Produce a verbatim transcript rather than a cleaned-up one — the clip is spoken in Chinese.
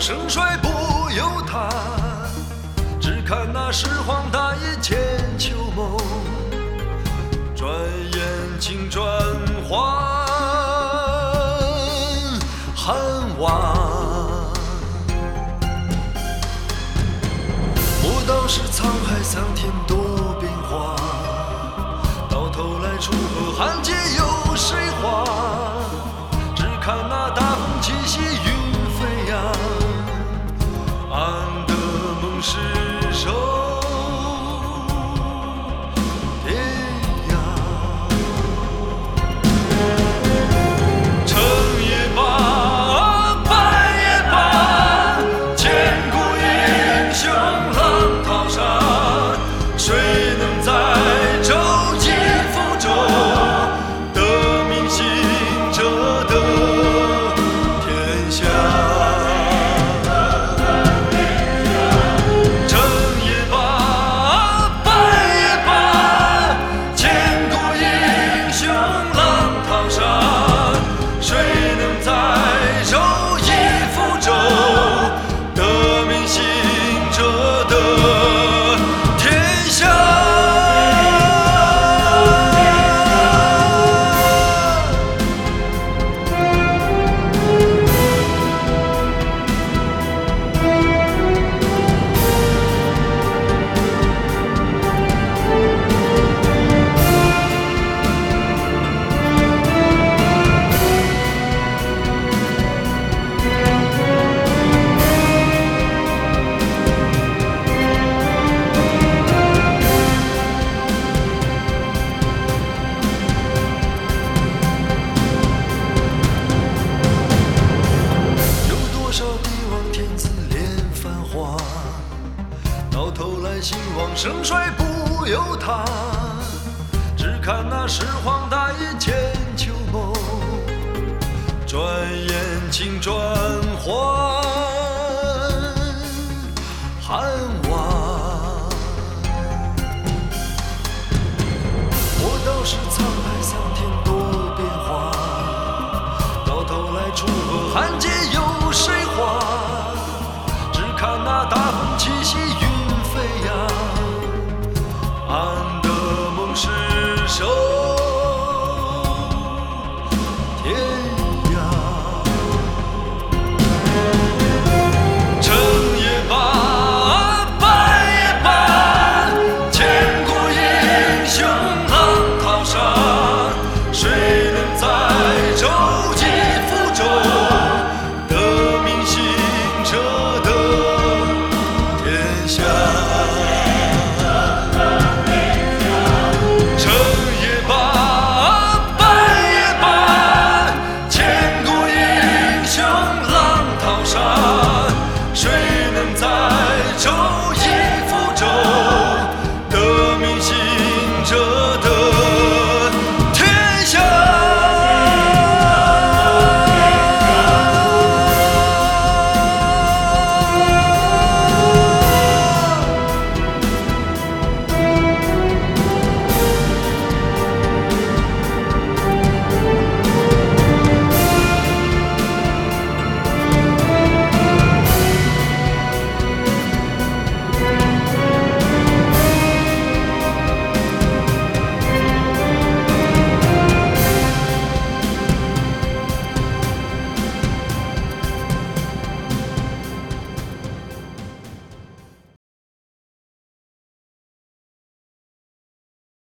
盛衰不由他，只看那始皇大业千秋梦，转眼竟转换汉王。魔道是沧海桑田多变化，到头来楚河汉界有谁画？只看那大风起兮云飞扬，安得梦失守天涯。成也罢，败也罢，千古英雄浪淘沙，谁能在舟楫覆舟，得民心者得天下。成也罢，败也罢，千古英雄浪淘沙，谁能在舟楫覆舟，得民心者得天下。有多少帝王天子恋繁华，到头来兴亡盛衰不由他，只看那始皇大业千秋梦，转眼竟转换汉王。魔道是沧海桑田多变化，到头来楚河汉界有谁画？只看那大风起兮云飞扬，安得梦失